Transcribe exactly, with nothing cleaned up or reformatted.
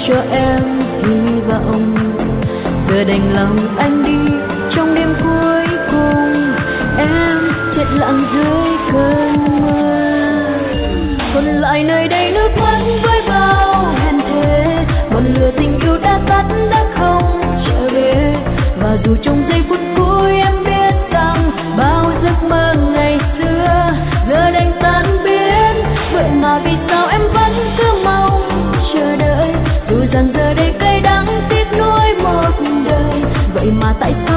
cho em hy vọng. Giờ đành lòng anh đi trong đêm cuối cùng, em chết lặng dưới cơn mưa. Còn lại nơi đây nước mắt với bao hẹn thề, ngọn lửa tình yêu đã tắt đã không trở về. Và dù trong giây phút cuối em biết rằng bao giấc mơ ngày xưa giờ đành tan biến, vậy mà vì sao em vẫn cứ mong chờ đợi, dù rằng giờ đây cay đắng tiếc nuối một đời. Vậy mà tại sao